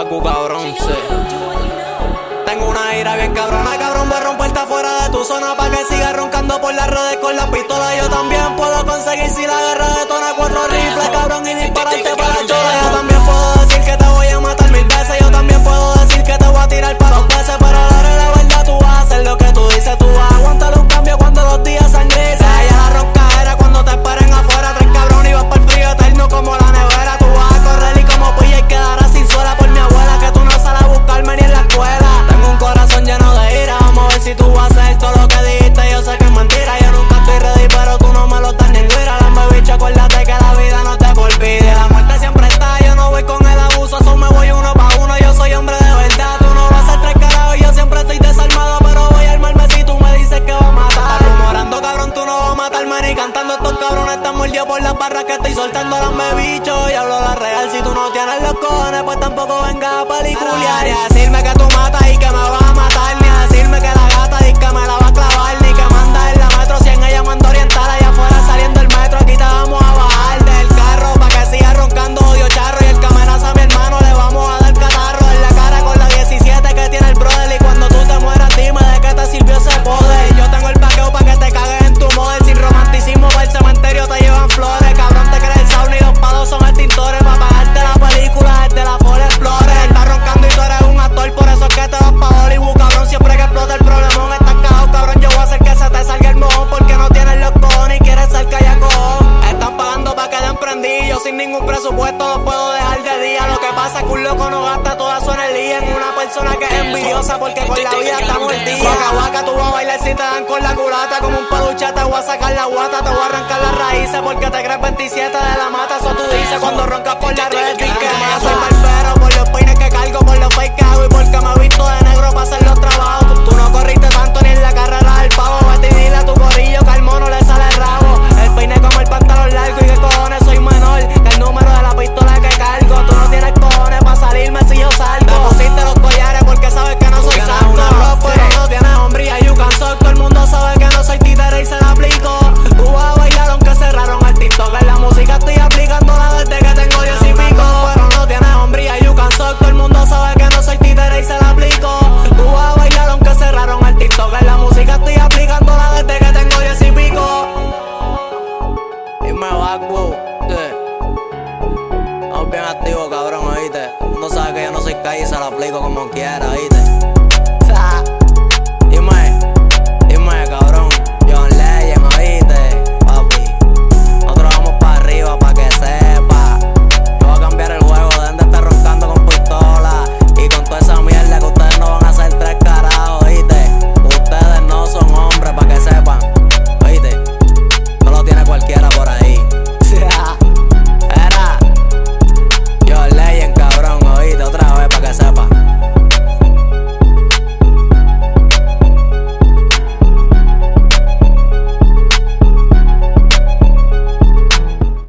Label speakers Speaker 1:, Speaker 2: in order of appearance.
Speaker 1: Baku, cabrón, sí. Tengo una ira bien cabrona, cabrón, voy a romperte afuera de tu zona pa' que sigas roncando por las redes con las pistolas. Yo también puedo conseguir si la guerra detona 4 rifles, cabrón, y dispararte para la chola. Yo también puedo decir que te voy a matar 1000 veces. Yo también puedo decir que te voy a tirar para 2 veces. Pero a la hora de la verdad tú vas a hacer lo que tú dices. Tú vas a aguantar un cambio cuando los días sean grises. Ella la roncadera cuando te esperen afuera. 3 cabrones y vas para el frío eterno como la nevera. Tú vas a correr y como pilla y quedarás sin suela por mi abuela, que tú no sales a buscarme ni en la escuela. Tengo un corazón lleno de ira, vamos a ver si tú vas a hacer todo lo que dijiste. Yo sé que es mentira, yo nunca estoy ready, pero tú no me lo das ni en guira. Dame bicho, acuérdate que la vida no te olvide. La muerte siempre está, yo no voy con el abuso, eso me voy uno pa' uno. Yo soy hombre de verdad, tú no vas a ser 3 carajos. Yo siempre estoy desarmado, pero voy a armarme si tú me dices que va a matar. Rumorando, cabrón, tú no vas a matarme ni cantando. Estos cabrones están mordidos por las barras que estoy soltando. Dame bicho y hablo la real. Si tú no tienes los cojones, pues tampoco vengas a peliculear. Ni a decirme que tú matas y que me vas a matar, ni a decirme que la gata dice que me la va a clavar, ni que manda en la metro 100, ella manda oriental allá afuera saliendo el metro. Aquí te vamos a bajar del carro pa' que sigas roncando, odio charro. Y el que amenaza a mi hermano le vamos a dar catarro en la cara con la 17 que tiene el brother. Y cuando tú te mueras dime de qué te sirvió ese poder. Yo tengo el vaqueo pa' que te cagues en tu model. Sin romanticismo para el cementerio te llevan flores. Cabrón, te crees el sauna y los pados son extintores pa' pagarte la película desde la Ford Explorer. Estás roncando y tú eres un actor, por eso es que te vas pa' Hollywood, cabrón. Siempre que explota el problemón estás cagado, cabrón. Yo voy a hacer que se te salga el mojón porque no tienes los cojones y quieres ser callacón. Están pagando pa' que den prendido, sin ningún presupuesto los puedo dejar de día. Lo que pasa es que un loco no gasta toda su energía en una persona que es envidiosa porque con la vida está mordida. Waka waka, tú vas a bailar si te dan con la culata. Como un peluche te voy a sacar la guata, te voy a arrancar las raíces porque te crees 27 de la mata. Eso tú dices cuando roncas por la red. Di que me soy barbero por los peines que cargo, por los fake que hago y porque me he visto de negro para hacer los trabajos. Tú no corriste tanto ni en la carrera del pavo. Vete y dile a tu corillo que al mono le sale el rabo. El peine como el pantalón largo y que cojones soy menor que el número de la pistola que cargo. Tú no tienes cojones para salirme si yo salgo. Me pusiste los collares porque sabes que no soy santo. Pero no tienes hombría, you can suck. Todo el mundo sabe que no soy títere y se la aplico. Tú vas a bailar aunque cerraron el TikTok. En la música estoy aplicándola desde que tengo 10 y pico. Pero no tienes hombría, you can suck. Todo el mundo sabe que no soy títere y se la aplico. Tú vas a bailar aunque cerraron el TikTok. En la música estoy aplicándola desde que tengo 10 y pico. Y me Baku, estamos bien activos, cabrón, oíste. No sabes que yo no soy calle y se la aplico como quiera, oíste.